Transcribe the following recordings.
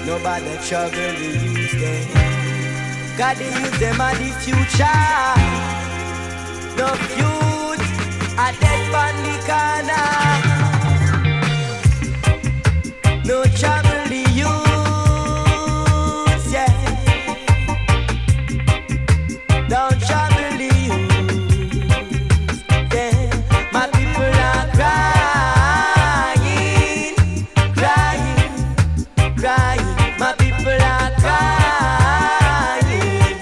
Nobody trouble the youth them. God the youth them are the future. No youth a dead on the corner. No trouble the youth, yeah. Don't trouble the youth, yeah. My people are crying, crying, crying. My people are crying,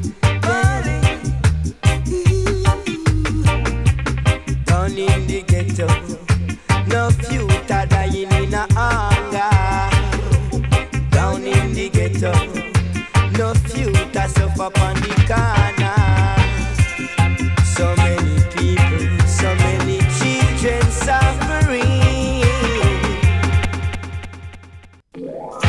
yeah. Down in the ghetto, no future dying in a hunger. Down in the ghetto, no future suffer upon the corner. So many people, so many children suffering.